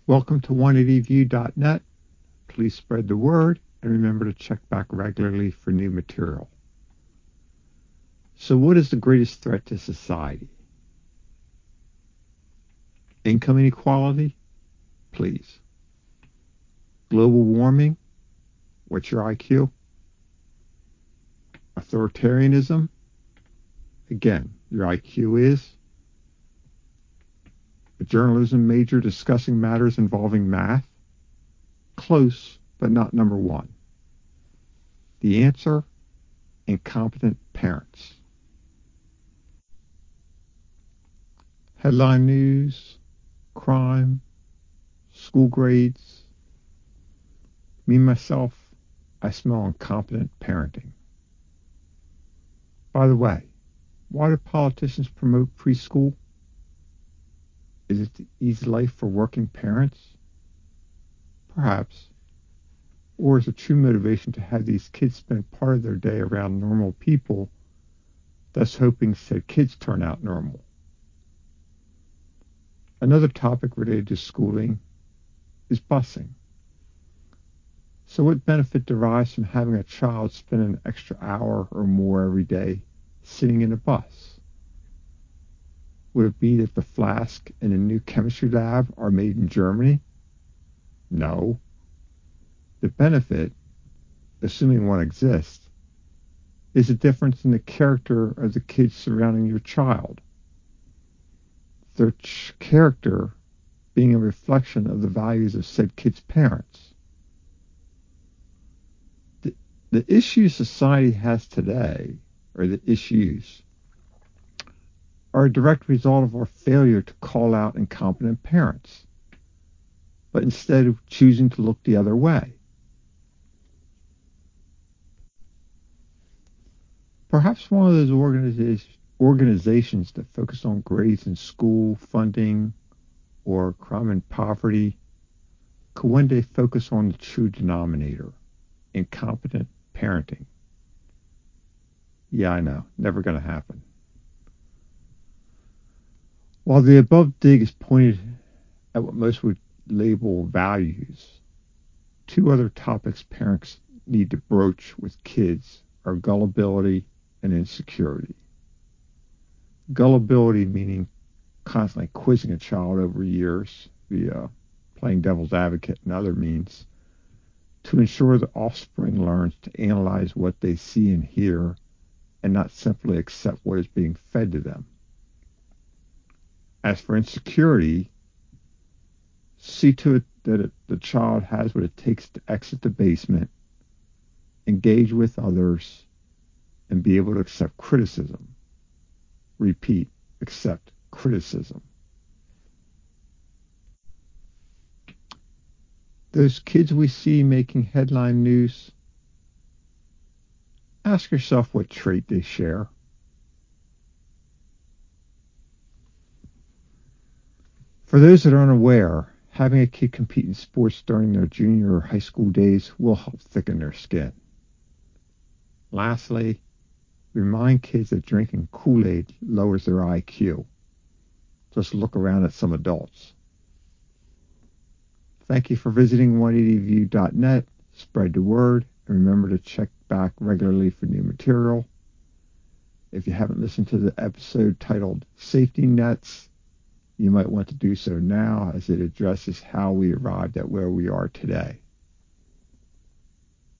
Welcome to 180view.net. Please spread the word and remember to check back regularly for new material. So, what is the greatest threat to society? Income inequality? Please. Global warming? What's your IQ? Authoritarianism? Again, your IQ is. A journalism major discussing matters involving math? Close, but not number one. The answer? Incompetent parents. Headline news, crime, school grades. Me, myself, I smell incompetent parenting. By the way, why do politicians promote preschool? Is it the easy life for working parents? Perhaps. Or is the true motivation to have these kids spend part of their day around normal people, thus hoping said kids turn out normal? Another topic related to schooling is busing. So what benefit derives from having a child spend an extra hour or more every day sitting in a bus? Would it be that the flask and the new chemistry lab are made in Germany? No. The benefit, assuming one exists, is a difference in the character of the kids surrounding your child. Their character being a reflection of the values of said kid's parents. The issues society has today, or the issues, are a direct result of our failure to call out incompetent parents, but instead of choosing to look the other way. Perhaps one of those organizations that focus on grades in school, funding, or crime and poverty could one day focus on the true denominator, incompetent parenting. Yeah, I know, never going to happen. While the above dig is pointed at what most would label values, two other topics parents need to broach with kids are gullibility and insecurity. Gullibility meaning constantly quizzing a child over years via playing devil's advocate and other means to ensure the offspring learns to analyze what they see and hear and not simply accept what is being fed to them. As for insecurity, see to it that the child has what it takes to exit the basement, engage with others, and be able to accept criticism. Repeat, accept criticism. Those kids we see making headline news, ask yourself what trait they share. For those that are unaware, having a kid compete in sports during their junior or high school days will help thicken their skin. Lastly, remind kids that drinking Kool-Aid lowers their IQ. Just look around at some adults. Thank you for visiting 180view.net. Spread the word and remember to check back regularly for new material. If you haven't listened to the episode titled Safety Nets, you might want to do so now as it addresses how we arrived at where we are today.